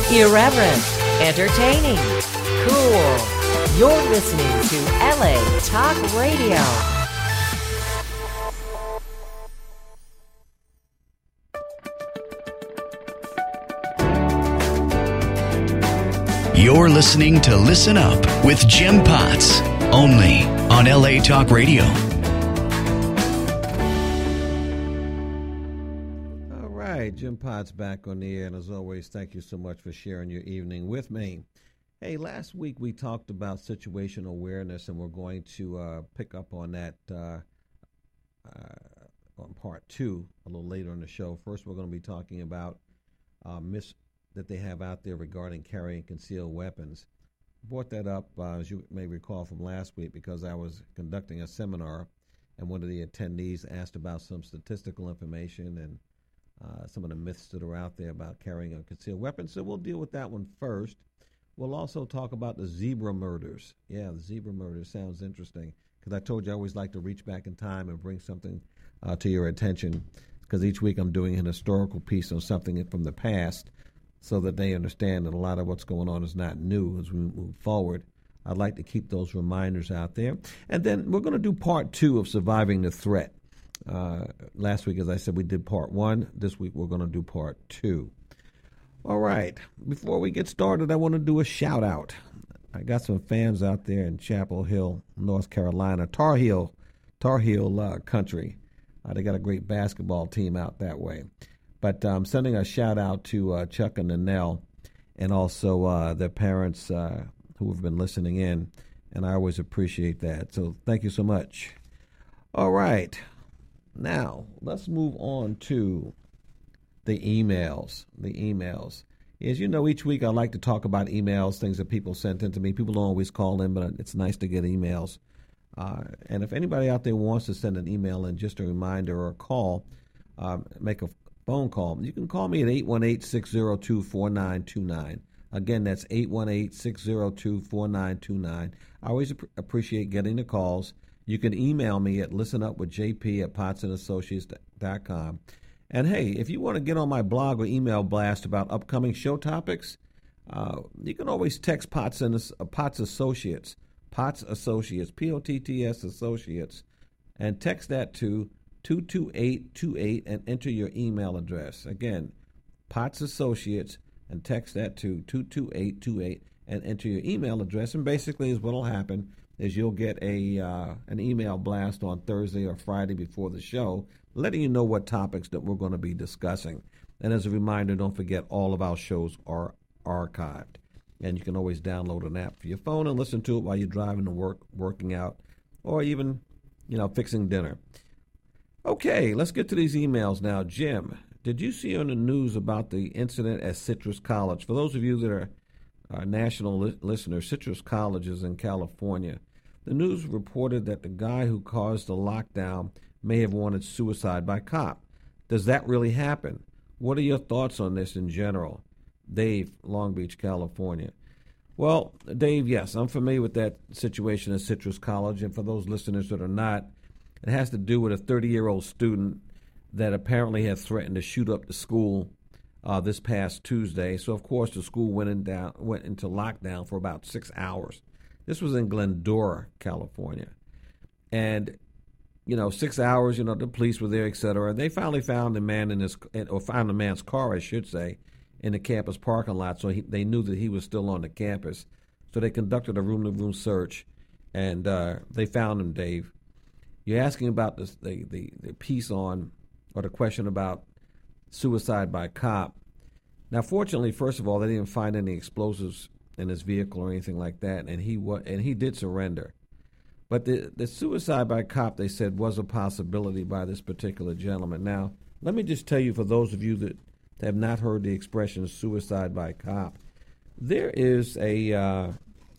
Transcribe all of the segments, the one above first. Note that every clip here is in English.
Irreverent, entertaining, cool. You're listening to LA Talk Radio. You're listening to Listen Up with Jim Potts, only on LA Talk Radio. All right, Jim Potts back on the air, and as always, thank you so much for sharing your evening with me. Hey, last week we talked about situational awareness, and we're going to pick up on that on part two a little later in the show. First, we're going to be talking about myths that they have out there regarding carrying concealed weapons. Brought that up, as you may recall from last week, because I was conducting a seminar, and one of the attendees asked about some statistical information and some of the myths that are out there about carrying a concealed weapon. So we'll deal with that one first. We'll also talk about the zebra murders. Yeah, the zebra murders sounds interesting, because I told you I always like to reach back in time and bring something to your attention, because each week I'm doing an historical piece on something from the past, so that they understand that a lot of what's going on is not new as we move forward. I'd like to keep those reminders out there. And then we're going to do part two of Surviving the Threat. Last week, as I said, we did part one. This week, we're going to do part two. All right. Before we get started, I want to do a shout-out. I got some fans out there in Chapel Hill, North Carolina, Tar Heel country. They got a great basketball team out that way. But I'm sending a shout-out to Chuck and Nanelle, and also their parents who have been listening in, and I always appreciate that. So thank you so much. All right. Now, let's move on to the emails. As you know, each week I like to talk about emails, things that people sent in to me. People don't always call in, but it's nice to get emails. And if anybody out there wants to send an email in, just a reminder or a call, make a phone call. You can call me at 818-602-4929. Again, that's 818-602-4929. I always appreciate getting the calls. You can email me at listenupwithjp@pottsandassociates.com. And hey, if you want to get on my blog or email blast about upcoming show topics, you can always text Potts Associates, Potts Associates, P-O-T-T-S Associates, and text that to 22828 and enter your email address. Again, Potts Associates, and text that to 22828 and enter your email address. And basically, what will happen is you'll get an email blast on Thursday or Friday before the show, letting you know what topics that we're going to be discussing. And as a reminder, don't forget all of our shows are archived, and you can always download an app for your phone and listen to it while you're driving to work, working out, or even, fixing dinner. Okay, let's get to these emails now. Jim, did you see on the news about the incident at Citrus College? For those of you that are national listeners, Citrus College is in California. The news reported that the guy who caused the lockdown may have wanted suicide by cop. Does that really happen? What are your thoughts on this in general? Dave, Long Beach, California. Well, Dave, yes, I'm familiar with that situation at Citrus College, and for those listeners that are not, it has to do with a 30-year-old student that apparently had threatened to shoot up the school this past Tuesday. So, of course, the school went into lockdown for about 6 hours. This was in Glendora, California. And, 6 hours, the police were there, et cetera. They finally found the man found the man's car, I should say, in the campus parking lot. So they knew that he was still on the campus. So they conducted a room-to-room search, and they found him, Dave. You're asking about the piece on, or the question about suicide by cop. Now, fortunately, first of all, they didn't find any explosives in his vehicle or anything like that, and he did surrender. But the suicide by cop, they said, was a possibility by this particular gentleman. Now, let me just tell you, for those of you that have not heard the expression suicide by cop, there is a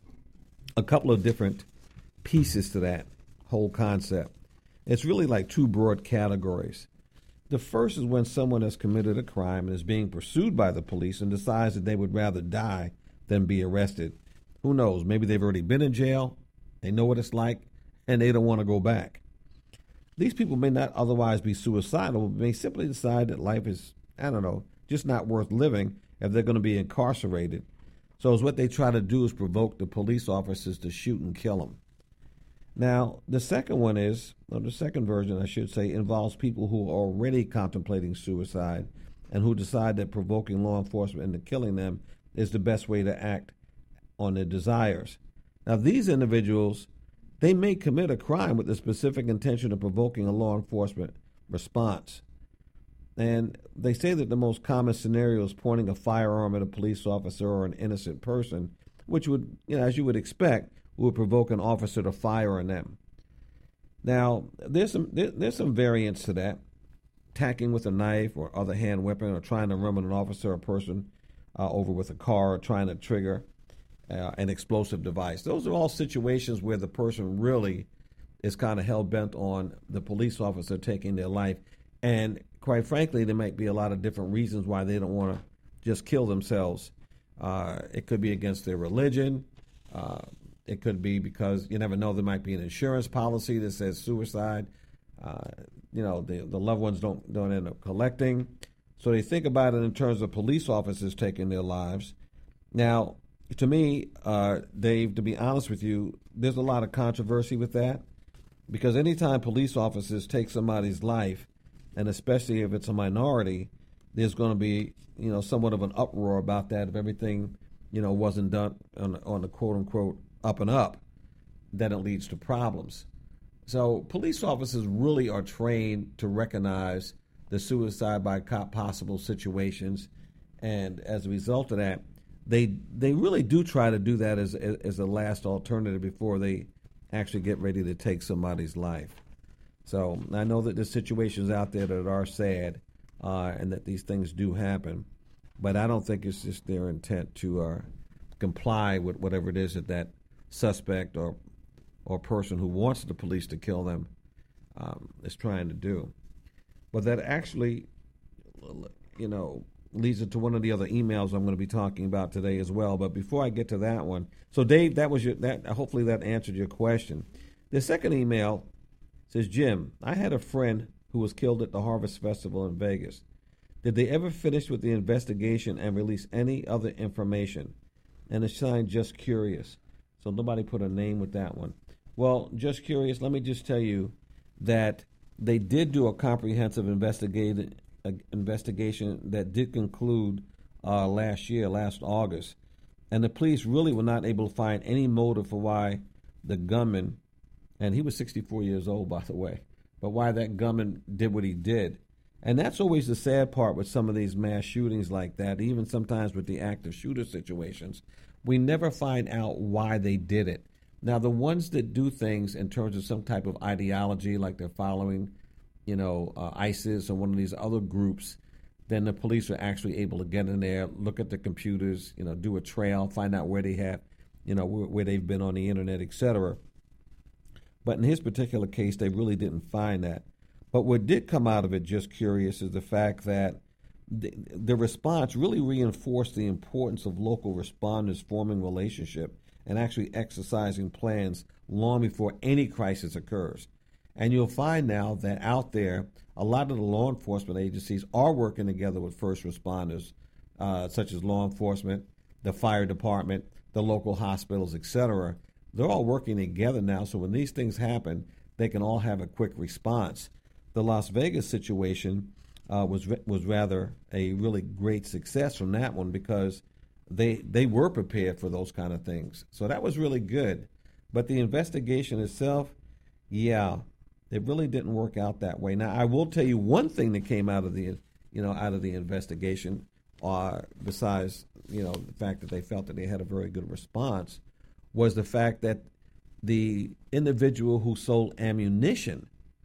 couple of different pieces to that whole concept. It's really like two broad categories. The first is when someone has committed a crime and is being pursued by the police and decides that they would rather die than be arrested. Who knows? Maybe they've already been in jail, they know what it's like, and they don't want to go back. These people may not otherwise be suicidal, but may simply decide that life is, just not worth living, if they're going to be incarcerated. So what they try to do is provoke the police officers to shoot and kill them. Now, the second one is, or the second version, I should say, involves people who are already contemplating suicide and who decide that provoking law enforcement into killing them is the best way to act on their desires. Now, these individuals, they may commit a crime with the specific intention of provoking a law enforcement response. And they say that the most common scenario is pointing a firearm at a police officer or an innocent person, which would, as you would expect, would provoke an officer to fire on them. Now, there's some variants to that. Attacking with a knife or other hand weapon, or trying to run an officer or person over with a car, or trying to trigger an explosive device. Those are all situations where the person really is kind of hell-bent on the police officer taking their life. And quite frankly, there might be a lot of different reasons why they don't want to just kill themselves. It could be against their religion. It could be because you never know, there might be an insurance policy that says suicide. The loved ones don't end up collecting. So they think about it in terms of police officers taking their lives. Now, to me, Dave, to be honest with you, there's a lot of controversy with that, because anytime police officers take somebody's life, and especially if it's a minority, there's going to be, somewhat of an uproar about that if everything, wasn't done on the quote-unquote up and up, then it leads to problems. So police officers really are trained to recognize the suicide by cop possible situations, and as a result of that, they really do try to do that as a last alternative before they actually get ready to take somebody's life. So I know that there's situations out there that are sad, and that these things do happen, but I don't think it's just their intent to comply with whatever it is that suspect or person who wants the police to kill them is trying to do. But that actually, leads into one of the other emails I'm going to be talking about today as well. But before I get to that one, so Dave, hopefully that answered your question. The second email says, Jim, I had a friend who was killed at the Harvest Festival in Vegas. Did they ever finish with the investigation and release any other information? And it's signed Just Curious. So nobody put a name with that one. Well, Just Curious, let me just tell you that they did do a comprehensive investigation that did conclude last August. And the police really were not able to find any motive for why the gunman, and he was 64 years old, by the way, but why that gunman did what he did. And that's always the sad part with some of these mass shootings like that, even sometimes with the active shooter situations. We never find out why they did it. Now, the ones that do things in terms of some type of ideology, like they're following, ISIS or one of these other groups, then the police are actually able to get in there, look at the computers, do a trail, find out where they have, where they've been on the internet, etc. But in his particular case, they really didn't find that. But what did come out of it, Just Curious, is the fact that the response really reinforced the importance of local responders forming relationship and actually exercising plans long before any crisis occurs. And you'll find now that out there, a lot of the law enforcement agencies are working together with first responders, such as law enforcement, the fire department, the local hospitals, etc. They're all working together now, so when these things happen, they can all have a quick response. The Las Vegas situation was rather a really great success from that one, because they were prepared for those kind of things. So that was really good. But the investigation itself, it really didn't work out that way. Now, I will tell you one thing that came out of the investigation, besides the fact that they felt that they had a very good response, was the fact that the individual who sold the ammunition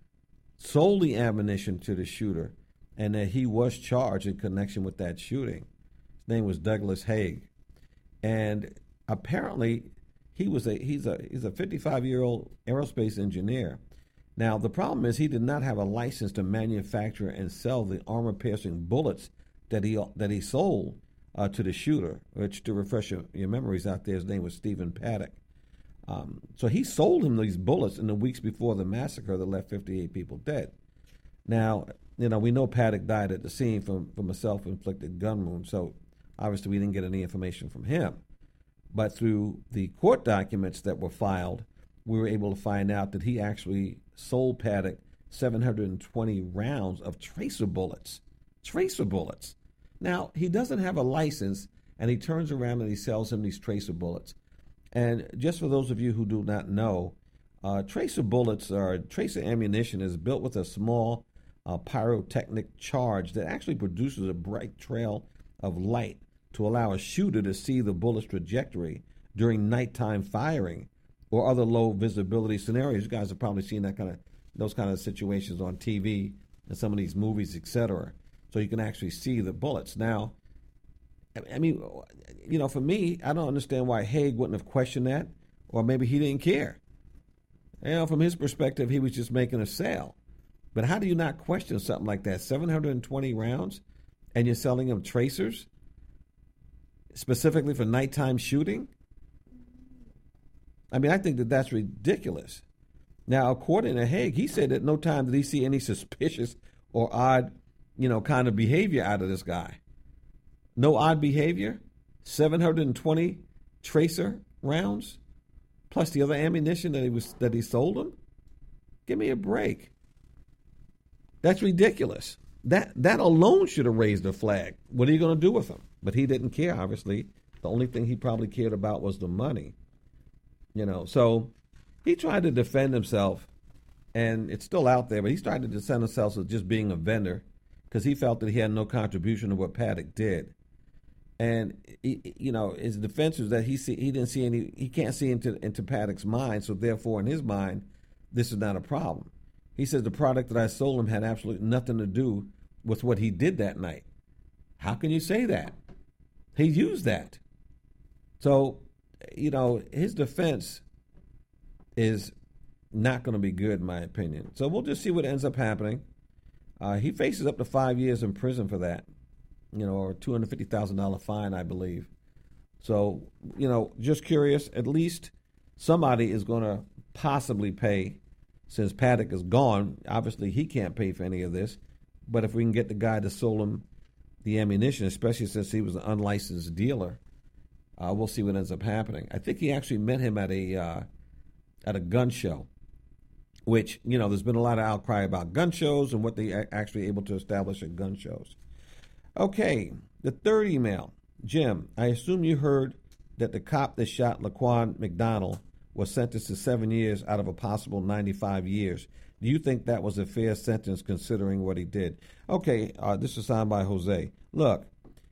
to the shooter, and that he was charged in connection with that shooting. His name was Douglas Haig, and apparently he's a 55-year-old aerospace engineer. Now, the problem is he did not have a license to manufacture and sell the armor-piercing bullets that he sold to the shooter, which, to refresh your memories out there, his name was Stephen Paddock. So he sold him these bullets in the weeks before the massacre that left 58 people dead. Now, we know Paddock died at the scene from a self-inflicted gun wound. So Obviously, we didn't get any information from him. But through the court documents that were filed, we were able to find out that he actually sold Paddock 720 rounds of tracer bullets. Tracer bullets. Now, he doesn't have a license, and he turns around and he sells him these tracer bullets. And just for those of you who do not know, tracer bullets or tracer ammunition is built with a small pyrotechnic charge that actually produces a bright trail of light to allow a shooter to see the bullet's trajectory during nighttime firing or other low visibility scenarios. You guys have probably seen those kind of situations on TV and some of these movies, etc. So you can actually see the bullets. Now, I mean, for me, I don't understand why Haig wouldn't have questioned that, or maybe he didn't care. From his perspective, he was just making a sale. But how do you not question something like that? 720 rounds, and you're selling them tracers, specifically for nighttime shooting? I mean, I think that's ridiculous. Now, according to Haig, he said at no time did he see any suspicious or odd, kind of behavior out of this guy. No odd behavior? 720 tracer rounds? Plus the other ammunition that he sold him? Give me a break. That's ridiculous. That alone should have raised a flag. What are you going to do with him? But he didn't care, obviously. The only thing he probably cared about was the money. So he tried to defend himself, and it's still out there, but he's trying to defend himself as just being a vendor because he felt that he had no contribution to what Paddock did. And his defense was that he can't see into Paddock's mind, so therefore in his mind, this is not a problem. He says the product that I sold him had absolutely nothing to do with what he did that night. How can you say that? He used that. So, his defense is not going to be good, in my opinion. So we'll just see what ends up happening. He faces up to 5 years in prison for that, or a $250,000 fine, I believe. So, just curious, at least somebody is going to possibly pay since Paddock is gone. Obviously, he can't pay for any of this. But if we can get the guy that sold him the ammunition, especially since he was an unlicensed dealer, we'll see what ends up happening. I think he actually met him at a gun show, which, there's been a lot of outcry about gun shows and what they are actually able to establish at gun shows. Okay, the third email. Jim, I assume you heard that the cop that shot Laquan McDonald was sentenced to 7 years out of a possible 95 years. Do you think that was a fair sentence considering what he did? Okay, this is signed by Jose. Look,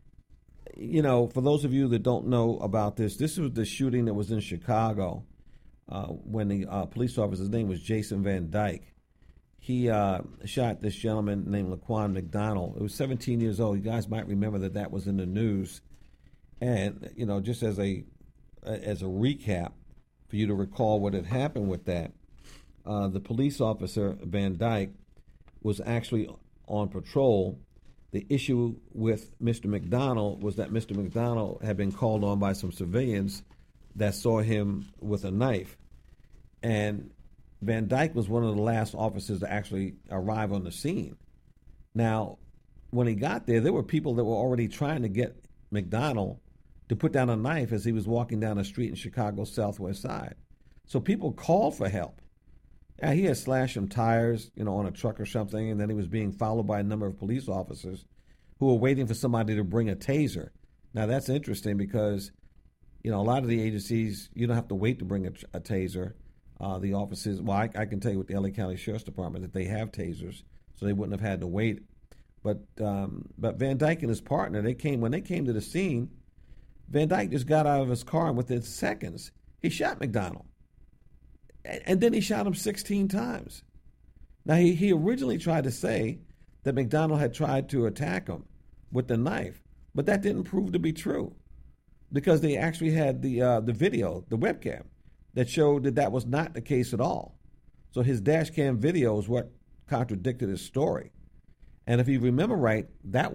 for those of you that don't know about this was the shooting that was in Chicago when the police officer's name was Jason Van Dyke. He shot this gentleman named Laquan McDonald. It was 17 years old. You guys might remember that was in the news. And, just as a recap for you to recall what had happened with that, the police officer, Van Dyke, was actually on patrol. The issue with Mr. McDonald was that Mr. McDonald had been called on by some civilians that saw him with a knife. And Van Dyke was one of the last officers to actually arrive on the scene. Now, when he got there were people that were already trying to get McDonald to put down a knife as he was walking down a street in Chicago's southwest side. So people called for help. He had slashed some tires, on a truck or something, and then he was being followed by a number of police officers who were waiting for somebody to bring a taser. Now, that's interesting because, a lot of the agencies, you don't have to wait to bring a taser. The offices, I can tell you with the LA County Sheriff's Department that they have tasers, so they wouldn't have had to wait. But Van Dyke and his partner, when they came to the scene, Van Dyke just got out of his car, and within seconds, he shot McDonald. And then he shot him 16 times. Now, he originally tried to say that McDonald had tried to attack him with the knife, but that didn't prove to be true because they actually had the video, the webcam, that showed that was not the case at all. So his dash cam video is what contradicted his story. And if you remember right, that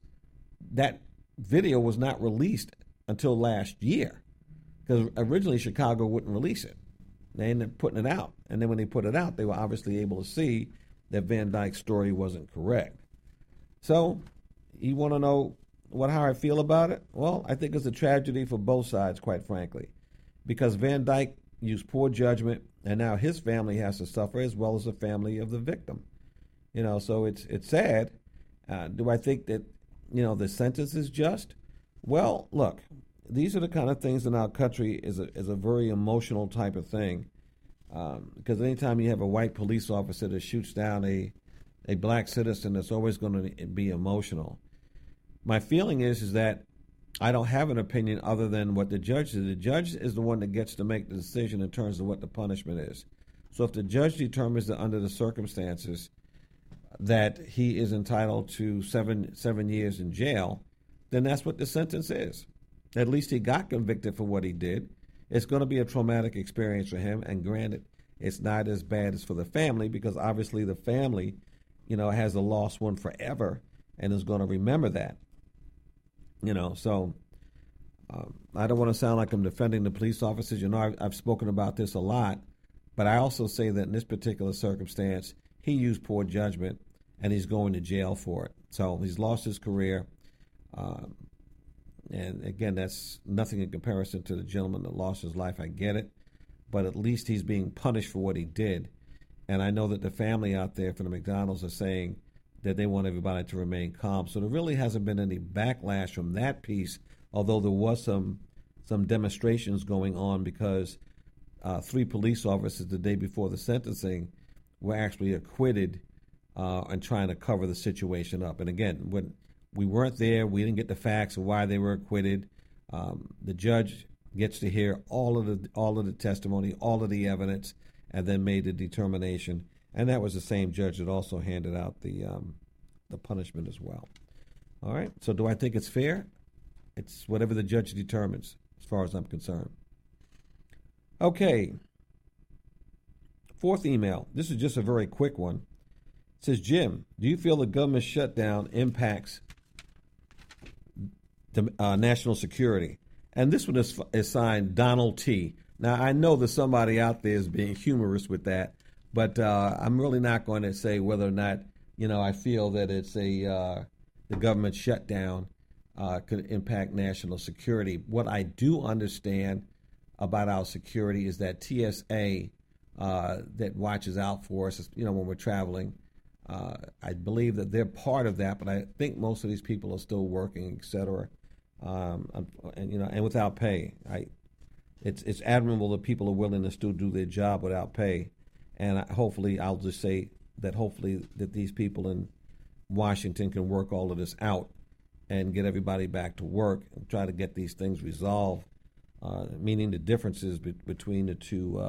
video was not released until last year because originally Chicago wouldn't release it. They ended up putting it out. And then when they put it out, they were obviously able to see that Van Dyke's story wasn't correct. So you want to know, how I feel about it? Well, I think it's a tragedy for both sides, quite frankly, because Van Dyke used poor judgment, and now his family has to suffer as well as the family of the victim. So it's sad. Do I think that the sentence is just? Well, look, these are the kind of things in our country is a very emotional type of thing, because anytime you have a white police officer that shoots down a black citizen, it's always going to be emotional. My feeling is that I don't have an opinion other than what the judge is. The judge is the one that gets to make the decision in terms of what the punishment is. So if the judge determines that under the circumstances that he is entitled to seven years in jail, then that's what the sentence is. At least he got convicted for what he did. It's going to be a traumatic experience for him, and granted, it's not as bad as for the family, because obviously the family, has a lost one forever and is going to remember that. So I don't want to sound like I'm defending the police officers. I've spoken about this a lot, but I also say that in this particular circumstance, he used poor judgment, and he's going to jail for it. So he's lost his career. And again, that's nothing in comparison to the gentleman that lost his life. I get it. But at least he's being punished for what he did. And I know that the family out there for the McDonald's are saying that they want everybody to remain calm. So there really hasn't been any backlash from that piece, although there was some demonstrations going on because 3 police officers the day before the sentencing were actually acquitted and trying to cover the situation up. And again, when we weren't there, we didn't get the facts of why they were acquitted. The judge gets to hear all of the testimony, all of the evidence, and then made the determination. And that was the same judge that also handed out the punishment as well. All right. So do I think it's fair? It's whatever the judge determines, as far as I'm concerned. Okay. 4th email. This is just a very quick one. It says, Jim, do you feel the government shutdown impacts the national security? And this one is signed Donald T. Now, I know that somebody out there is being humorous with that, but I'm really not going to say whether or not, I feel that it's the government shutdown could impact national security. What I do understand about our security is that TSA that watches out for us, when we're traveling, I believe that they're part of that, but I think most of these people are still working, et cetera, and without pay. It's admirable that people are willing to still do their job without pay, and I'll just say that hopefully that these people in Washington can work all of this out and get everybody back to work and try to get these things resolved, meaning the differences between the two,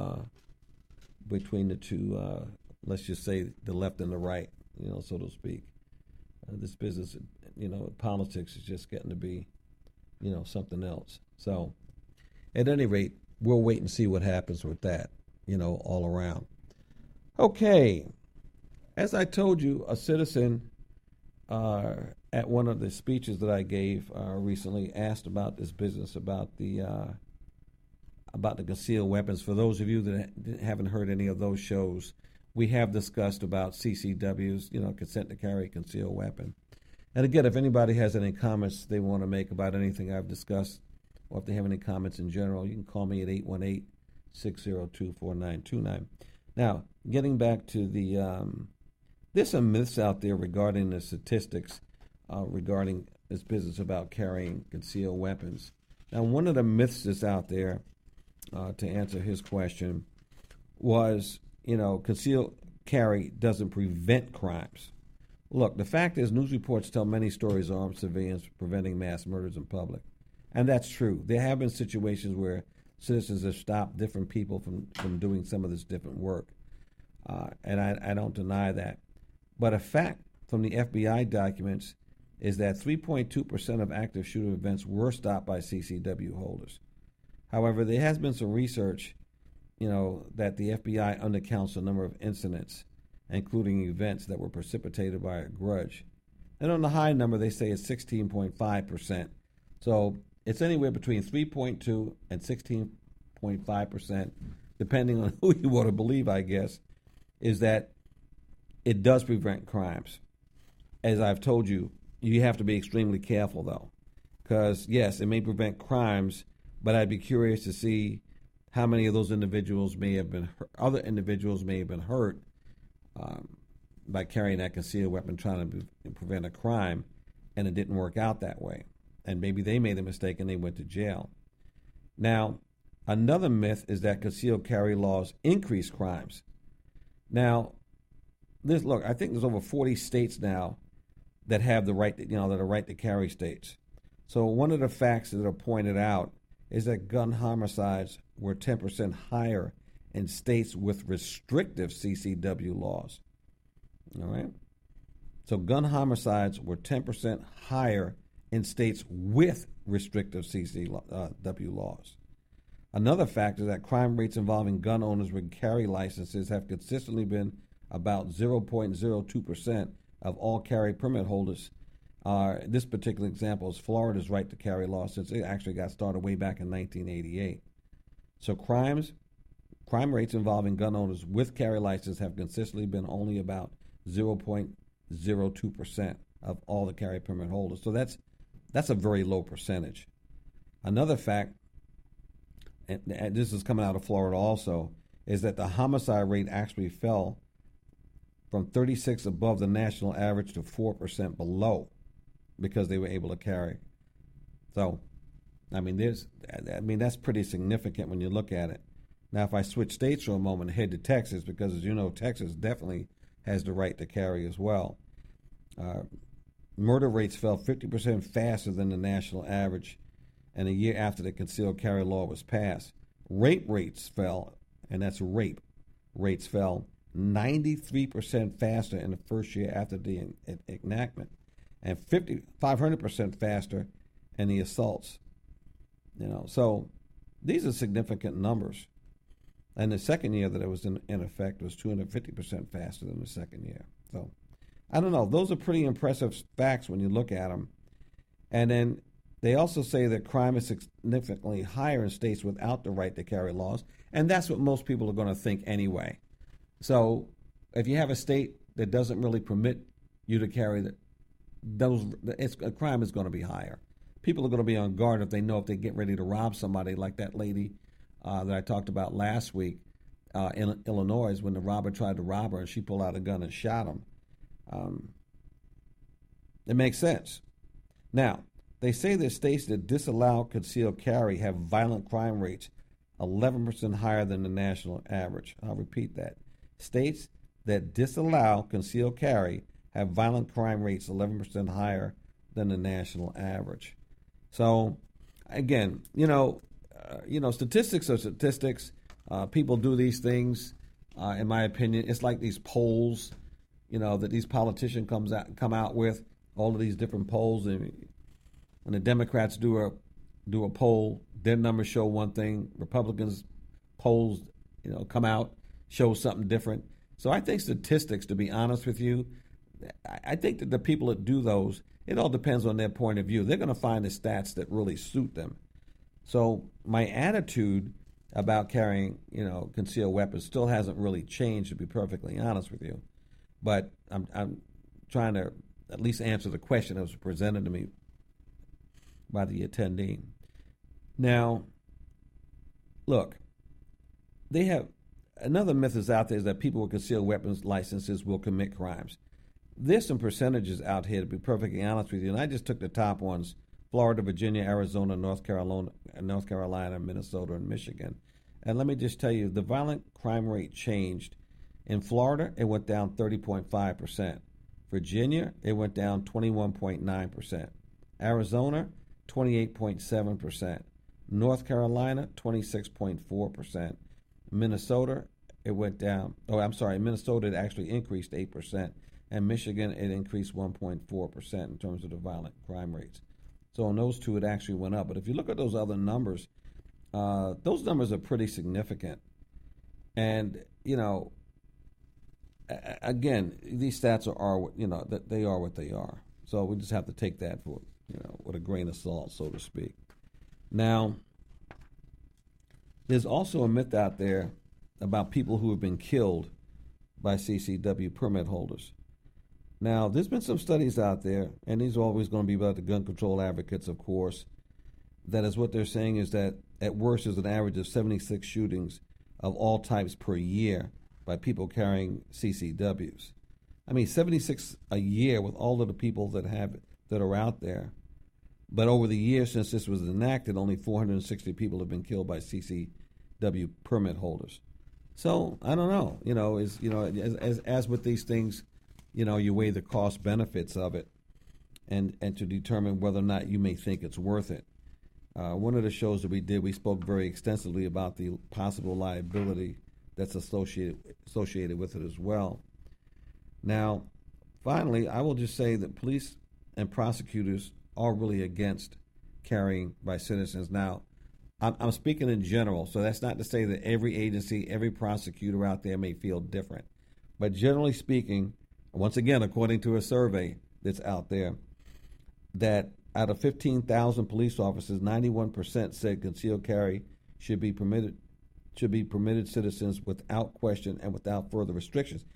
let's just say the left and the right, so to speak. This business, politics is just getting to be, something else. So at any rate, we'll wait and see what happens with that, all around. Okay. As I told you, a citizen at one of the speeches that I gave recently asked about this business about the concealed weapons. For those of you that haven't heard any of those shows, we have discussed about CCWs, consent to carry a concealed weapon. And again, if anybody has any comments they want to make about anything I've discussed, or if they have any comments in general, you can call me at 818-602-4929. Now, getting back to there's some myths out there regarding the statistics regarding this business about carrying concealed weapons. Now, one of the myths that's out there, to answer his question, was, concealed carry doesn't prevent crimes. Look, the fact is news reports tell many stories of armed civilians preventing mass murders in public. And that's true. There have been situations where citizens have stopped different people from doing some of this different work. And I don't deny that. But a fact from the FBI documents is that 3.2% of active shooter events were stopped by CCW holders. However, there has been some research, that the FBI undercounts the number of incidents, including events that were precipitated by a grudge. And on the high number, they say it's 16.5%. So it's anywhere between 3.2 and 16.5%, depending on who you want to believe, I guess, is that it does prevent crimes. As I've told you, you have to be extremely careful, though. because, yes, it may prevent crimes, but I'd be curious to see how many of those individuals may have been hurt, other individuals may have been hurt by carrying that concealed weapon trying to prevent a crime, and it didn't work out that way. And maybe they made a mistake and they went to jail. Now, another myth is that concealed carry laws increase crimes. Now, I think there's over 40 states now that have the right, that are right to carry states. So one of the facts that are pointed out is that gun homicides were 10% higher in states with restrictive CCW laws. All right? So gun homicides were 10% higher in states with restrictive CCW laws. Another fact is that crime rates involving gun owners with carry licenses have consistently been about 0.02% of all carry permit holders. This particular example is Florida's right to carry law, since it actually got started way back in 1988. So crime rates involving gun owners with carry licenses have consistently been only about 0.02% of all the carry permit holders. So that's a very low percentage. Another fact, and this is coming out of Florida also, is that the homicide rate actually fell from 36 above the national average to 4% below, because they were able to carry. So, that's pretty significant when you look at it. Now, if I switch states for a moment and head to Texas, because as you know, Texas definitely has the right to carry as well. Murder rates fell 50% faster than the national average, and a year after the concealed carry law was passed. Rape rates fell, and that's rape rates fell 93% faster in the first year after the enactment, and 500% faster in the assaults. So these are significant numbers. And the second year that it was in effect was 250% faster than the second year. So I don't know. Those are pretty impressive facts when you look at them. And then they also say that crime is significantly higher in states without the right to carry laws. And that's what most people are going to think anyway. So if you have a state that doesn't really permit you to carry crime is going to be higher. People are going to be on guard if they know if they get ready to rob somebody, like that lady that I talked about last week in Illinois, when the robber tried to rob her and she pulled out a gun and shot him. It makes sense. Now, they say that states that disallow concealed carry have violent crime rates 11% higher than the national average. I'll repeat that. States that disallow concealed carry have violent crime rates 11% higher than the national average. So, again, statistics are statistics. People do these things. In my opinion, it's like these polls, that these politicians come out with, all of these different polls. And when the Democrats do a poll, their numbers show one thing. Republicans polls, come out, show something different. So I think statistics, to be honest with you, I think that the people that do those, it all depends on their point of view. They're going to find the stats that really suit them. So my attitude about carrying, concealed weapons still hasn't really changed, to be perfectly honest with you. But I'm trying to at least answer the question that was presented to me by the attendee. Now, look, they have another myth is out there, is that people with concealed weapons licenses will commit crimes. There's some percentages out here, to be perfectly honest with you, and I just took the top ones: Florida, Virginia, Arizona, North Carolina, Minnesota, and Michigan. And let me just tell you, the violent crime rate changed. In Florida, it went down 30.5%. Virginia, it went down 21.9%. Arizona, 28.7%. North Carolina, 26.4%. Minnesota, it went down. Minnesota, it actually increased 8%. And Michigan, it increased 1.4% in terms of the violent crime rates. So on those two, it actually went up. But if you look at those other numbers, those numbers are pretty significant. And, again, these stats are that they are what they are. So we just have to take that for, with a grain of salt, so to speak. Now, there's also a myth out there about people who have been killed by CCW permit holders. Now, there's been some studies out there, and these are always going to be about the gun control advocates, of course, that is what they're saying is that at worst there's an average of 76 shootings of all types per year by people carrying CCWs. I mean, 76 a year with all of the people that are out there. But over the years since this was enacted, only 460 people have been killed by CCW permit holders. So I don't know. As with these things, you weigh the cost benefits of it, and to determine whether or not you may think it's worth it. One of the shows that we did, we spoke very extensively about the possible liability that's associated with it as well. Now, finally, I will just say that police and prosecutors are really against carrying by citizens. Now, I'm speaking in general, so that's not to say that every agency, every prosecutor out there may feel different. But generally speaking, once again, according to a survey that's out there, that out of 15,000 police officers, 91% said concealed carry should be permitted citizens without question and without further restrictions.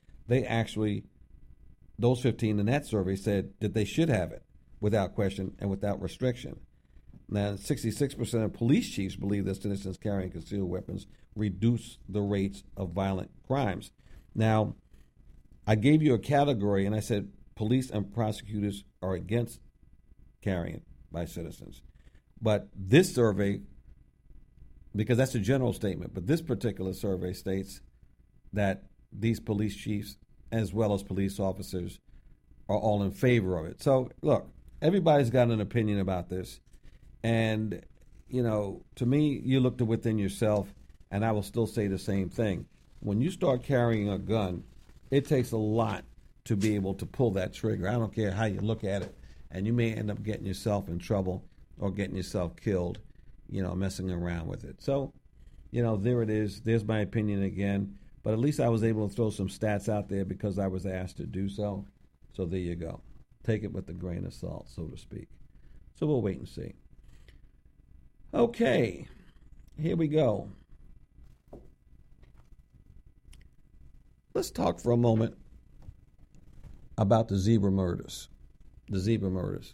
Those 15 in that survey said that they should have it without question and without restriction. Now, 66% of police chiefs believe that citizens carrying concealed weapons reduce the rates of violent crimes. Now, I gave you a category, and I said police and prosecutors are against carrying by citizens. But this survey, because that's a general statement, but this particular survey states that these police chiefs, as well as police officers, are all in favor of it. So, look, everybody's got an opinion about this. And, to me, you look to within yourself, and I will still say the same thing. When you start carrying a gun, it takes a lot to be able to pull that trigger. I don't care how you look at it. And you may end up getting yourself in trouble or getting yourself killed, messing around with it. So, there it is. There's my opinion again. But at least I was able to throw some stats out there because I was asked to do so. So there you go. Take it with a grain of salt, so to speak. So we'll wait and see. Okay, here we go. Let's talk for a moment about the zebra murders. The zebra murders.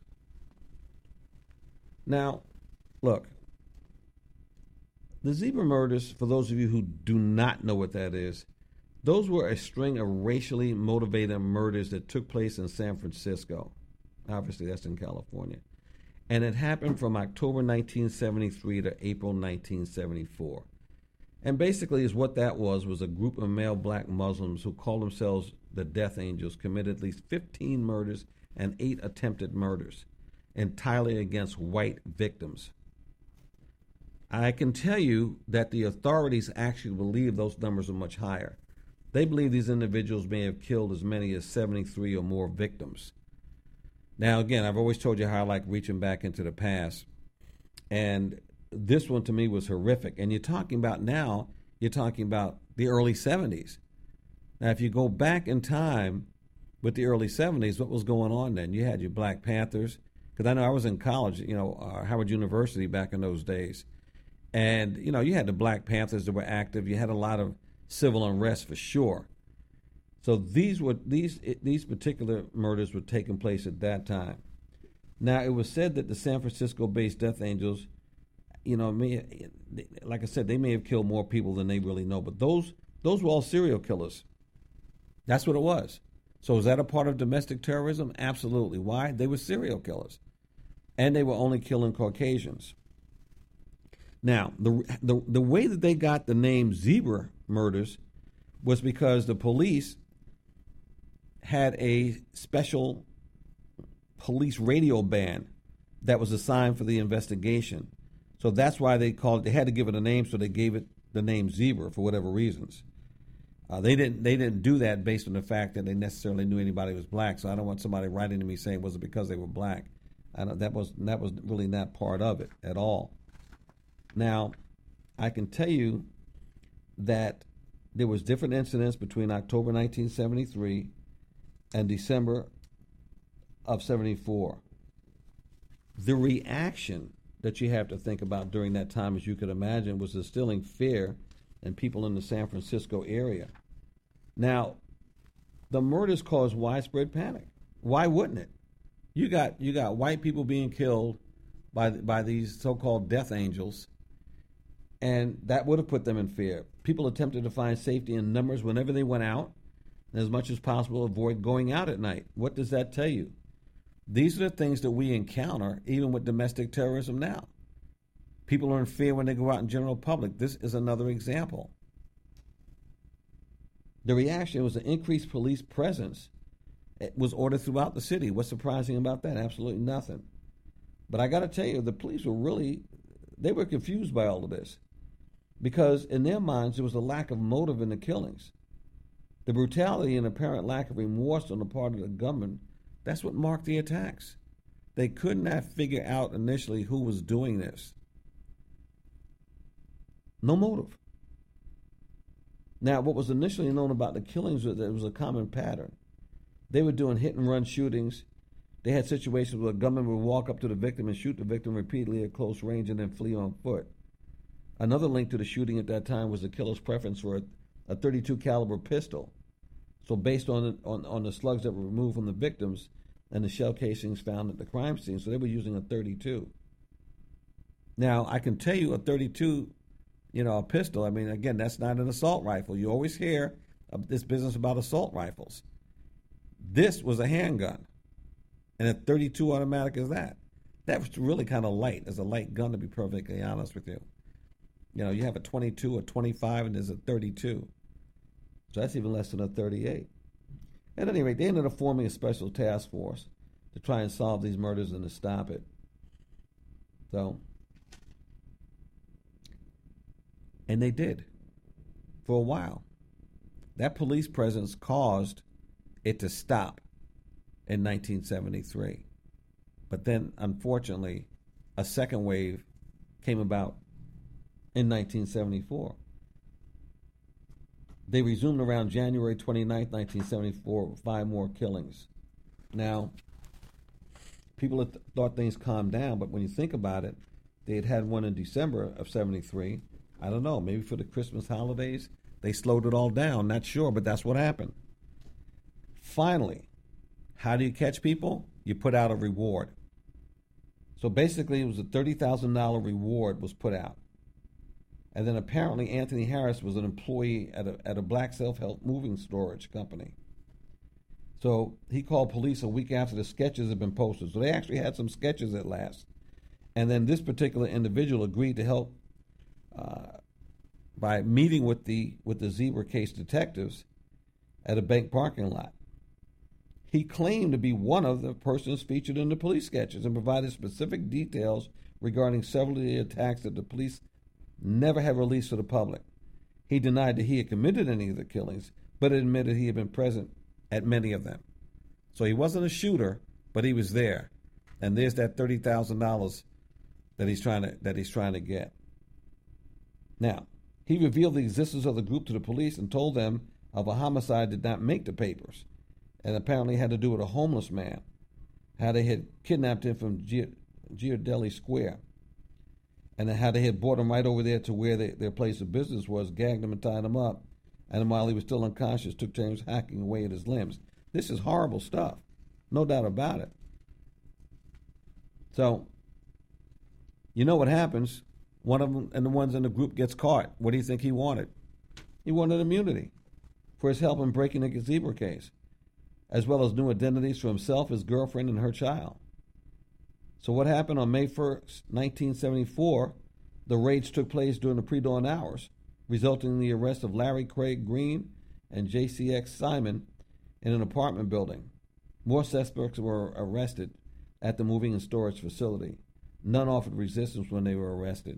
Now, look, the zebra murders, for those of you who do not know what that is, those were a string of racially motivated murders that took place in San Francisco. Obviously, that's in California. And it happened from October 1973 to April 1974. And basically, is what that was a group of male black Muslims who called themselves the Death Angels, committed at least 15 murders and 8 attempted murders, entirely against white victims. I can tell you that the authorities actually believe those numbers are much higher. They believe these individuals may have killed as many as 73 or more victims. Now, again, I've always told you how I like reaching back into the past. And this one to me was horrific. And you're talking about the early 70s. Now, if you go back in time with the early 70s, what was going on then? You had your Black Panthers. Because I know I was in college, Howard University back in those days. And, you had the Black Panthers that were active. You had a lot of civil unrest for sure. So these particular murders were taking place at that time. Now, it was said that the San Francisco-based Death Angels, like I said, they may have killed more people than they really know. But those were all serial killers. That's what it was. So is that a part of domestic terrorism? Absolutely. Why? They were serial killers. And they were only killing Caucasians. Now, the way that they got the name Zebra Murders was because the police had a special police radio band that was assigned for the investigation. So that's why they had to give it a name, so they gave it the name Zebra for whatever reasons. They didn't do that based on the fact that they necessarily knew anybody was black. So I don't want somebody writing to me saying, was it because they were black? That was really not part of it at all. Now, I can tell you that there was different incidents between October 1973 and December of 74. The reaction that you have to think about during that time, as you could imagine, was instilling fear in people in the San Francisco area. Now, the murders caused widespread panic. Why wouldn't it? You got white people being killed by these so-called death angels, and that would have put them in fear. People attempted to find safety in numbers whenever they went out, and as much as possible avoid going out at night. What does that tell you? These are the things that we encounter even with domestic terrorism now. People are in fear when they go out in general public. This is another example. The reaction was an increased police presence. It was ordered throughout the city. What's surprising about that? Absolutely nothing. But I got to tell you, the police they were confused by all of this, because in their minds there was a lack of motive in the killings. The brutality and apparent lack of remorse on the part of the government, that's what marked the attacks. They could not figure out initially who was doing this. No motive. Now, what was initially known about the killings was that it was a common pattern. They were doing hit-and-run shootings. They had situations where a gunman would walk up to the victim and shoot the victim repeatedly at close range and then flee on foot. Another link to the shooting at that time was the killer's preference for a .32 caliber pistol. So based on the slugs that were removed from the victims and the shell casings found at the crime scene, so they were using a .32. Now, I can tell you a .32, a pistol, I mean, again, that's not an assault rifle. You always hear of this business about assault rifles. This was a handgun. And a .32 automatic is that. That was really kind of light. It's a light gun, to be perfectly honest with you. You have a 22, a 25, and there's a .32. So that's even less than a .38. At any rate, they ended up forming a special task force to try and solve these murders and to stop it. And they did for a while. That police presence caused it to stop in 1973. But then, unfortunately, a second wave came about in 1974. They resumed around January 29th, 1974, with 5 more killings. Now, people thought things calmed down, but when you think about it, they had one in December of 73. I don't know, maybe for the Christmas holidays, they slowed it all down. Not sure, but that's what happened. Finally, how do you catch people? You put out a reward. So basically, it was a $30,000 reward was put out. And then apparently Anthony Harris was an employee at a black self-help moving storage company. So he called police a week after the sketches had been posted. So they actually had some sketches at last. And then this particular individual agreed to help by meeting with the Zebra case detectives at a bank parking lot. He claimed to be one of the persons featured in the police sketches and provided specific details regarding several of the attacks that the police never had released to the public. He denied that he had committed any of the killings, but admitted he had been present at many of them. So he wasn't a shooter, but he was there. And there's that $30,000 that he's trying to get. Now, he revealed the existence of the group to the police and told them of a homicide did not make the papers, and apparently had to do with a homeless man, how they had kidnapped him from Ghirardelli Square, and how they had brought him right over there to where their place of business was, gagged him and tied him up, and while he was still unconscious, took turns hacking away at his limbs. This is horrible stuff, no doubt about it. So, you know what happens? One of them and the ones in the group gets caught. What do you think he wanted? He wanted immunity for his help in breaking the Zebra case, as well as new identities for himself, his girlfriend, and her child. So what happened on May 1st, 1974, the raids took place during the pre-dawn hours, resulting in the arrest of Larry Craig Green and JCX Simon in an apartment building. More suspects were arrested at the moving and storage facility. None offered resistance when they were arrested.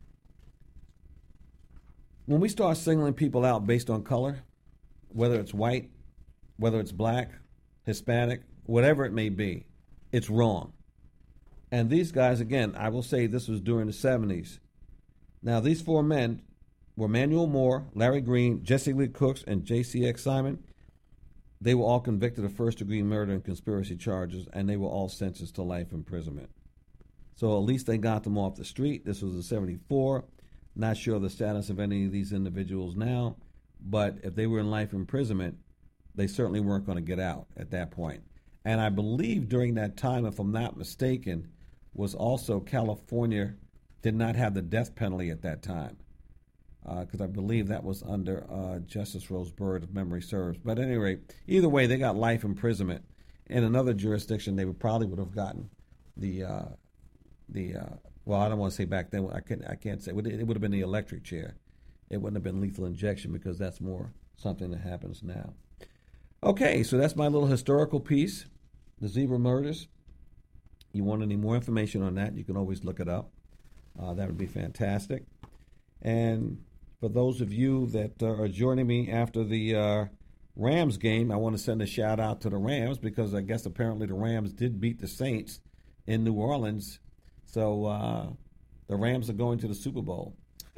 When we start singling people out based on color, whether it's white, whether it's black, Hispanic, whatever it may be, it's wrong. And these guys, again, I will say this was during the 70s. Now, these 4 men were Manuel Moore, Larry Green, Jesse Lee Cooks, and JCX Simon. They were all convicted of first-degree murder and conspiracy charges, and they were all sentenced to life imprisonment. So at least they got them off the street. This was in 74. Not sure of the status of any of these individuals now, but if they were in life imprisonment, they certainly weren't going to get out at that point. And I believe during that time, if I'm not mistaken, was also California did not have the death penalty at that time. Because I believe that was under Justice Rose Byrd, if memory serves. But at any rate, either way, they got life imprisonment. In another jurisdiction, they probably would have gotten the well, I don't want to say back then. I can't say. It would have been the electric chair. It wouldn't have been lethal injection because that's more something that happens now. Okay, so that's my little historical piece, the zebra murders. You want any more information on that, you can always look it up. That would be fantastic. And for those of you that are joining me after the Rams game, I want to send a shout out to the Rams because I guess apparently the Rams did beat the Saints in New Orleans. So the Rams are going to the Super Bowl.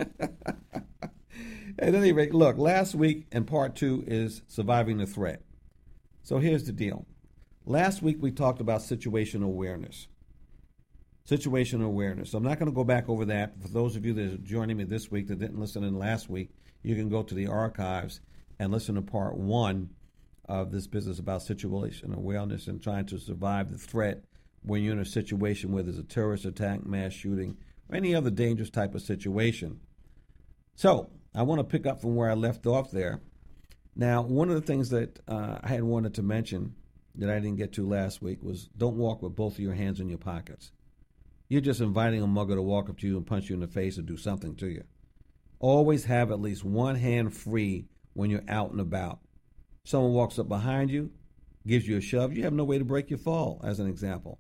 At any rate, look, last week and part 2 is surviving the threat. So here's the deal. Last week we talked about situational awareness. Situational awareness. So I'm not going to go back over that. For those of you that are joining me this week that didn't listen in last week, you can go to the archives and listen to part 1 of this business about situational awareness and trying to survive the threat when you're in a situation where there's a terrorist attack, mass shooting, or any other dangerous type of situation. So I want to pick up from where I left off there. Now, one of the things that I had wanted to mention that I didn't get to last week was don't walk with both of your hands in your pockets. You're just inviting a mugger to walk up to you and punch you in the face or do something to you. Always have at least one hand free when you're out and about. Someone walks up behind you, gives you a shove, you have no way to break your fall, as an example.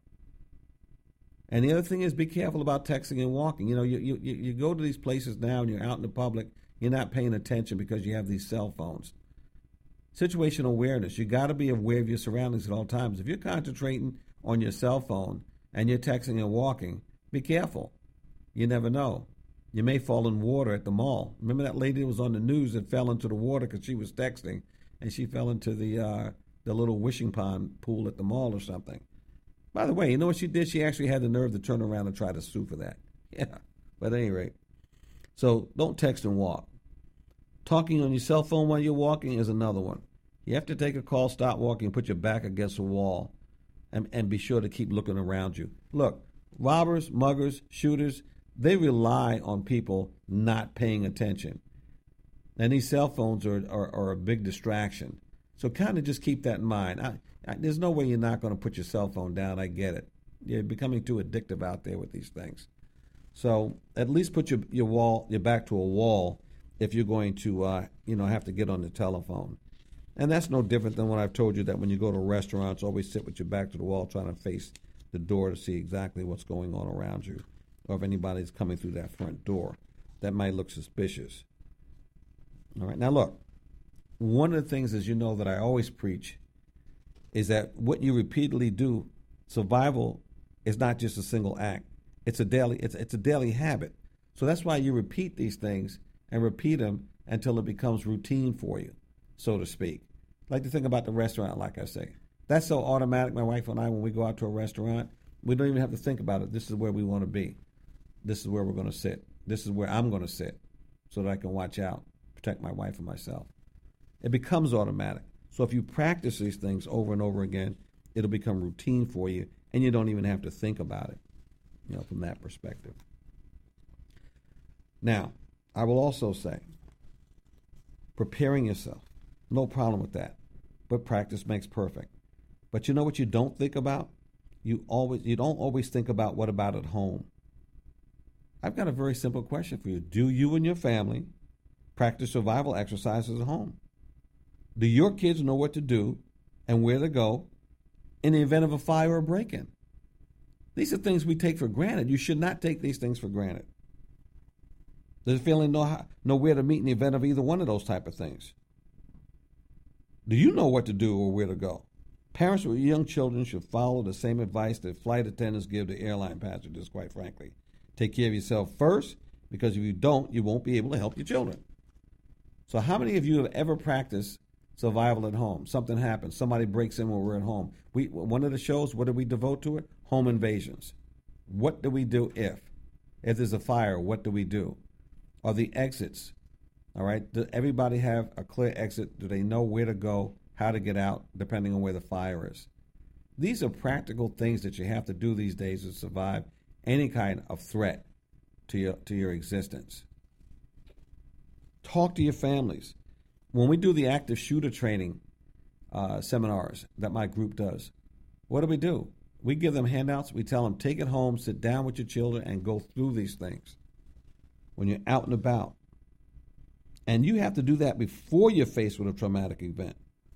And the other thing is be careful about texting and walking. You know, you go to these places now and you're out in the public, you're not paying attention because you have these cell phones. Situational awareness. You got to be aware of your surroundings at all times. If you're concentrating on your cell phone and you're texting and walking, be careful. You never know. You may fall in water at the mall. Remember that lady that was on the news that fell into the water because she was texting, and she fell into the little wishing pond pool at the mall or something. By the way, you know what she did? She actually had the nerve to turn around and try to sue for that. Yeah, but at any rate. So don't text and walk. Talking on your cell phone while you're walking is another one. You have to take a call, stop walking, and put your back against the wall, and be sure to keep looking around you. Look, robbers, muggers, shooters, they rely on people not paying attention. And these cell phones are a big distraction. So kind of just keep that in mind. There's no way you're not going to put your cell phone down. I get it. You're becoming too addictive out there with these things. So at least put your back to a wall if you're going to have to get on the telephone. And that's no different than what I've told you that when you go to restaurants, always sit with your back to the wall trying to face the door to see exactly what's going on around you, or if anybody's coming through that front door. That might look suspicious. All right, now look, one of the things, as you know, that I always preach is that what you repeatedly do, survival is not just a single act. It's a daily habit. So that's why you repeat these things and repeat them until it becomes routine for you, so to speak. Like to think about the restaurant, like I say. That's so automatic, my wife and I, when we go out to a restaurant, we don't even have to think about it. This is where we want to be. This is where we're going to sit. This is where I'm going to sit so that I can watch out, protect my wife and myself. It becomes automatic. So if you practice these things over and over again, it'll become routine for you, and you don't even have to think about it, from that perspective. Now, I will also say, preparing yourself, no problem with that, but practice makes perfect. But you know what you don't think about? You don't always think about what about at home. I've got a very simple question for you. Do you and your family practice survival exercises at home? Do your kids know what to do and where to go in the event of a fire or break-in? These are things we take for granted. You should not take these things for granted. Does the family know where to meet in the event of either one of those type of things? Do you know what to do or where to go? Parents with young children should follow the same advice that flight attendants give to airline passengers, quite frankly. Take care of yourself first, because if you don't, you won't be able to help your children. So how many of you have ever practiced survival at home? Something happens. Somebody breaks in when we're at home. One of the shows, what do we devote to it? Home invasions. What do we do if? If there's a fire, what do we do? Are the exits, all right? Does everybody have a clear exit? Do they know where to go, how to get out, depending on where the fire is? These are practical things that you have to do these days to survive any kind of threat to your existence. Talk to your families. When we do the active shooter training seminars that my group does, what do? We give them handouts. We tell them, take it home, sit down with your children, and go through these things when you're out and about. And you have to do that before you're faced with a traumatic event.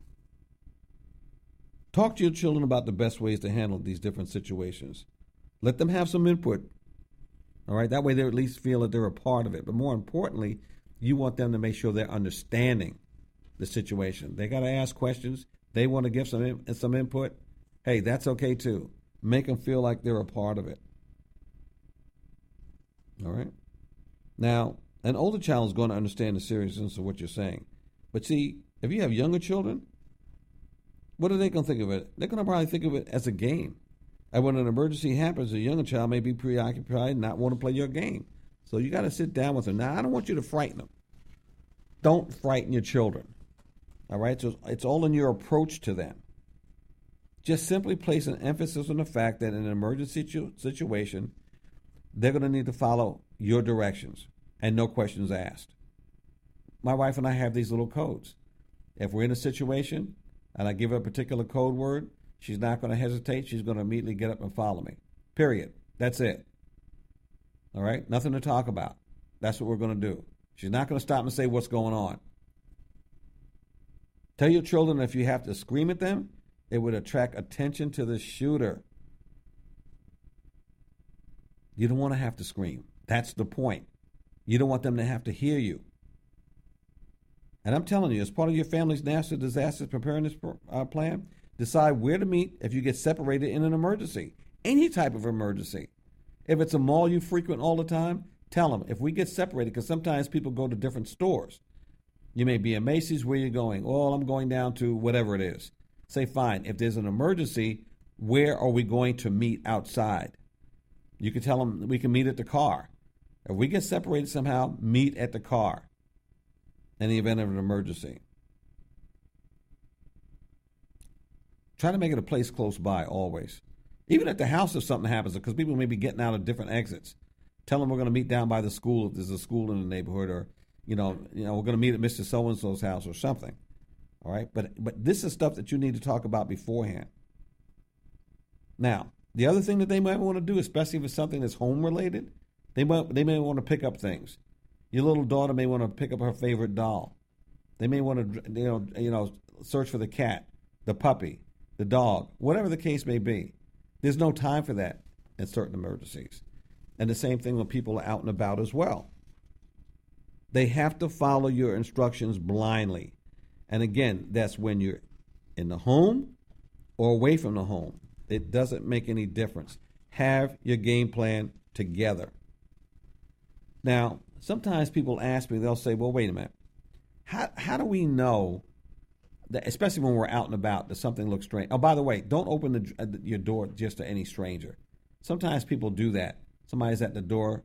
Talk to your children about the best ways to handle these different situations. Let them have some input. All right, that way they at least feel that they're a part of it. But more importantly, you want them to make sure they're understanding the situation. They got to ask questions. They want to give some input. Hey, that's okay too. Make them feel like they're a part of it. All right. Now, an older child is going to understand the seriousness of what you're saying. But see, if you have younger children, what are they going to think of it? They're going to probably think of it as a game. And when an emergency happens, a younger child may be preoccupied and not want to play your game. So you got to sit down with them. Now, I don't want you to frighten them. Don't frighten your children. All right? So it's all in your approach to them. Just simply place an emphasis on the fact that in an emergency situation, they're going to need to follow your directions and no questions asked. My wife and I have these little codes. If we're in a situation and I give her a particular code word, she's not going to hesitate. She's going to immediately get up and follow me. Period. That's it. All right? Nothing to talk about. That's what we're going to do. She's not going to stop and say what's going on. Tell your children if you have to scream at them, it would attract attention to the shooter. You don't want to have to scream. That's the point. You don't want them to have to hear you. And I'm telling you, as part of your family's national disaster preparedness plan, decide where to meet if you get separated in an emergency, any type of emergency. If it's a mall you frequent all the time, tell them, if we get separated, because sometimes people go to different stores. You may be at Macy's, where you're going. Oh, I'm going down to whatever it is. Say, fine, if there's an emergency, where are we going to meet outside? You can tell them we can meet at the car. If we get separated somehow, meet at the car in the event of an emergency. Try to make it a place close by always. Even at the house if something happens, because people may be getting out of different exits. Tell them we're going to meet down by the school if there's a school in the neighborhood, or we're going to meet at Mr. So-and-so's house or something. All right? But this is stuff that you need to talk about beforehand. Now, the other thing that they might want to do, especially if it's something that's home-related, they may want to pick up things. Your little daughter may want to pick up her favorite doll. They may want to, search for the cat, the puppy, the dog, whatever the case may be. There's no time for that in certain emergencies. And the same thing when people are out and about as well. They have to follow your instructions blindly. And again, that's when you're in the home or away from the home. It doesn't make any difference. Have your game plan together. Now, sometimes people ask me, they'll say, well, wait a minute. How do we know that, especially when we're out and about, that something looks strange? Oh, by the way, don't open your door just to any stranger. Sometimes people do that. Somebody's at the door,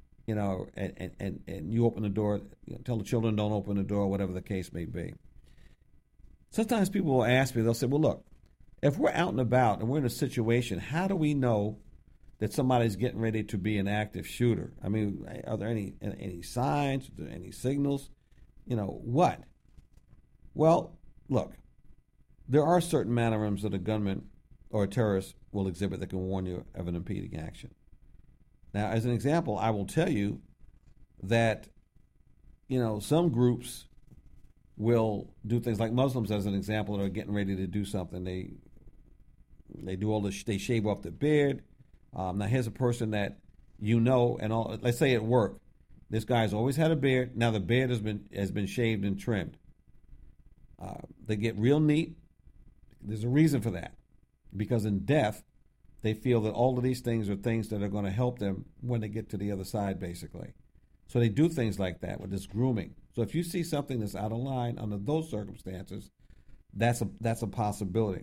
and you open the door, tell the children don't open the door, whatever the case may be. Sometimes people will ask me, they'll say, well, look, if we're out and about and we're in a situation, how do we know that somebody's getting ready to be an active shooter? I mean, are there any signs? Are there any signals? What? Well, look, there are certain mannerisms that a gunman or a terrorist will exhibit that can warn you of an impending action. Now, as an example, I will tell you that, some groups will do things like Muslims, as an example, that are getting ready to do something. They do all this. They shave off the beard. Now, here's a person that and all. Let's say at work, this guy's always had a beard. Now the beard has been shaved and trimmed. They get real neat. There's a reason for that, because in death, they feel that all of these things are things that are going to help them when they get to the other side, basically. So they do things like that with this grooming. So if you see something that's out of line under those circumstances, that's a possibility.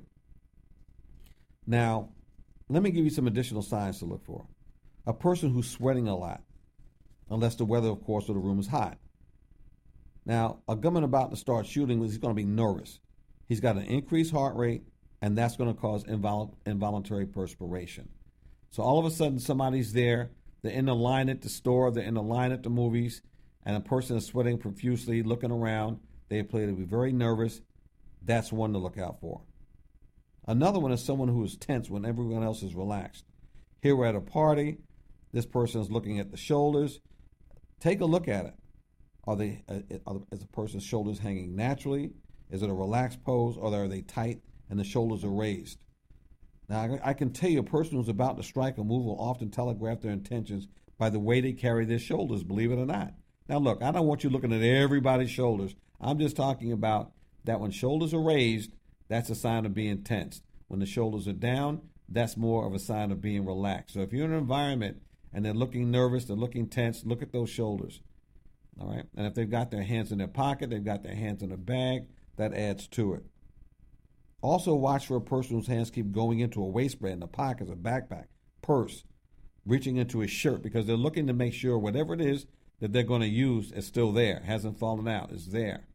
Now, let me give you some additional signs to look for. A person who's sweating a lot, unless the weather, of course, or the room is hot. Now, a gunman about to start shooting, he's going to be nervous. He's got an increased heart rate. and that's going to cause involuntary perspiration. So all of a sudden, somebody's there, they're in the line at the store, they're in the line at the movies, and a person is sweating profusely, looking around. They appear to be very nervous. That's one to look out for. Another one is someone who is tense when everyone else is relaxed. Here we're at a party. This person is looking at the shoulders. Take a look at it. Is the person's shoulders hanging naturally? Is it a relaxed pose, or are they tight and the shoulders are raised? Now, I can tell you a person who's about to strike a move will often telegraph their intentions by the way they carry their shoulders, believe it or not. Now, look, I don't want you looking at everybody's shoulders. I'm just talking about that when shoulders are raised, that's a sign of being tense. When the shoulders are down, that's more of a sign of being relaxed. So if you're in an environment and they're looking nervous, they're looking tense, look at those shoulders. All right? And if they've got their hands in their pocket, they've got their hands in a bag, that adds to it. Also watch for a person whose hands keep going into a waistband, a pocket, a backpack, purse, reaching into his shirt, because they're looking to make sure whatever it is that they're going to use is still there, hasn't fallen out, is there.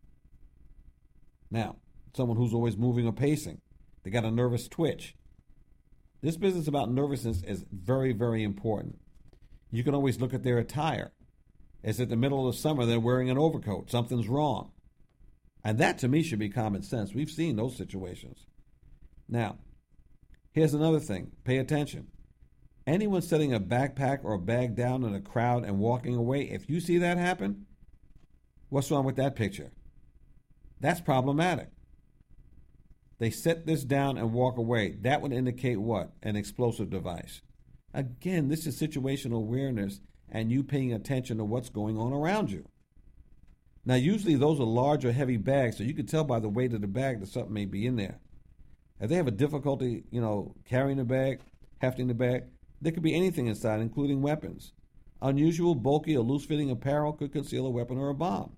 Now, someone who's always moving or pacing, they got a nervous twitch. This business about nervousness is very, very important. You can always look at their attire. It's at the middle of the summer, they're wearing an overcoat. Something's wrong. And that, to me, should be common sense. We've seen those situations. Now, here's another thing. Pay attention. Anyone setting a backpack or a bag down in a crowd and walking away, if you see that happen, what's wrong with that picture? That's problematic. They set this down and walk away. That would indicate what? An explosive device. Again, this is situational awareness and you paying attention to what's going on around you. Now, usually those are large or heavy bags, so you can tell by the weight of the bag that something may be in there. If they have a difficulty, carrying the bag, hefting the bag, there could be anything inside, including weapons. Unusual, bulky, or loose-fitting apparel could conceal a weapon or a bomb.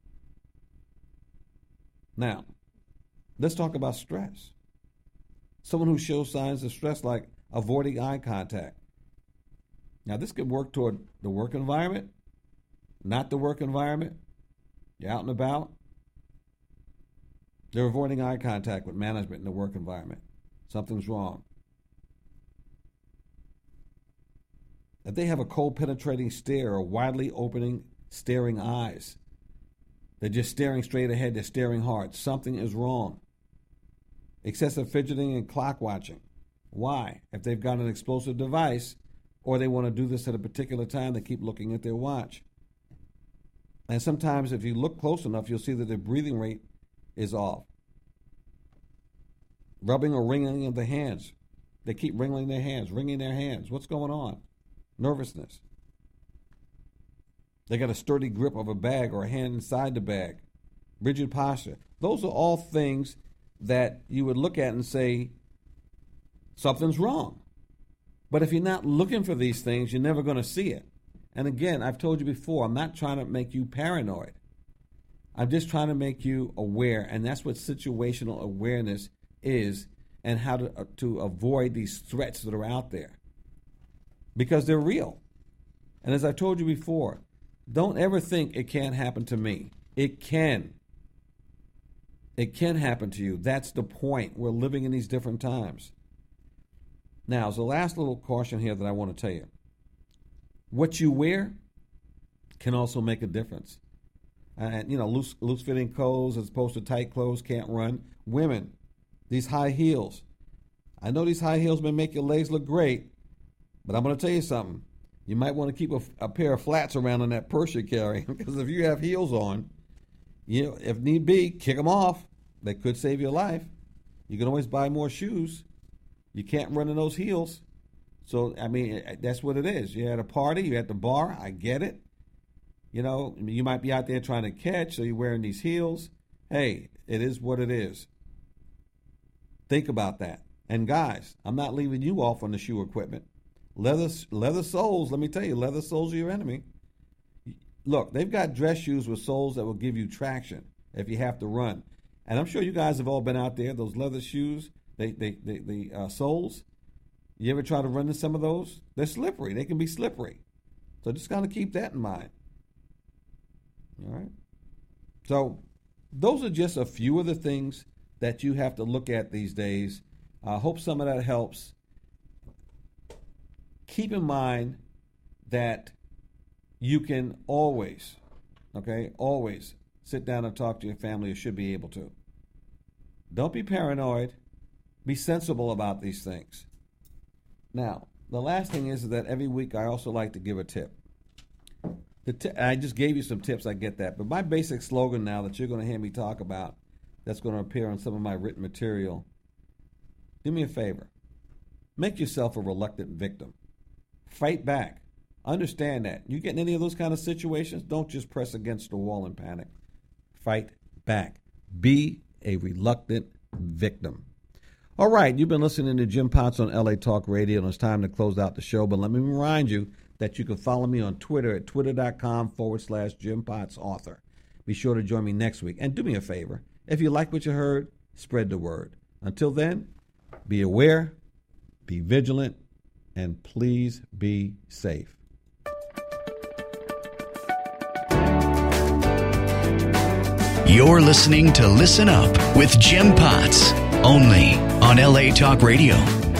Now, let's talk about stress. Someone who shows signs of stress like avoiding eye contact. Now, this could work toward the work environment, not the work environment. You're out and about. They're avoiding eye contact with management in the work environment. Something's wrong. If they have a cold penetrating stare or widely opening staring eyes, they're just staring straight ahead, they're staring hard. Something is wrong. Excessive fidgeting and clock watching. Why? If they've got an explosive device or they want to do this at a particular time, they keep looking at their watch. And sometimes if you look close enough, you'll see that their breathing rate is off. Rubbing or wringing of the hands. They keep wringing their hands. What's going on? Nervousness. They got a sturdy grip of a bag or a hand inside the bag. Rigid posture. Those are all things that you would look at and say, something's wrong. But if you're not looking for these things, you're never going to see it. And again, I've told you before, I'm not trying to make you paranoid. I'm just trying to make you aware, and that's what situational awareness is, and how to avoid these threats that are out there. Because they're real. And as I told you before, don't ever think it can't happen to me. It can. It can happen to you. That's the point. We're living in these different times. Now, as the last little caution here that I want to tell you, what you wear can also make a difference. And, loose-fitting clothes as opposed to tight clothes can't run. Women, these high heels. I know these high heels may make your legs look great, but I'm going to tell you something. You might want to keep a pair of flats around in that purse you're carrying, because if you have heels on, if need be, kick them off. They could save your life. You can always buy more shoes. You can't run in those heels. So, that's what it is. You're at a party, you're at the bar, I get it. You might be out there trying to catch, so you're wearing these heels. Hey, it is what it is. Think about that. And guys, I'm not leaving you off on the shoe equipment. Leather soles, let me tell you, leather soles are your enemy. Look, they've got dress shoes with soles that will give you traction if you have to run. And I'm sure you guys have all been out there, those leather shoes, the soles. You ever try to run in some of those? They're slippery. They can be slippery. So just kind of keep that in mind. All right? So those are just a few of the things that you have to look at these days. I hope some of that helps. Keep in mind that you can always sit down and talk to your family, or should be able to. Don't be paranoid. Be sensible about these things. Now, the last thing is that every week I also like to give a tip. I just gave you some tips, I get that. But my basic slogan now that you're going to hear me talk about, that's going to appear on some of my written material, do me a favor. Make yourself a reluctant victim. Fight back. Understand that. You get in any of those kind of situations, don't just press against the wall and panic. Fight back. Be a reluctant victim. All right, you've been listening to Jim Potts on LA Talk Radio, and it's time to close out the show. But let me remind you that you can follow me on Twitter at twitter.com/Jim Potts Author. Be sure to join me next week. And do me a favor. If you like what you heard, spread the word. Until then, be aware, be vigilant, and please be safe. You're listening to Listen Up with Jim Potts, only on LA Talk Radio.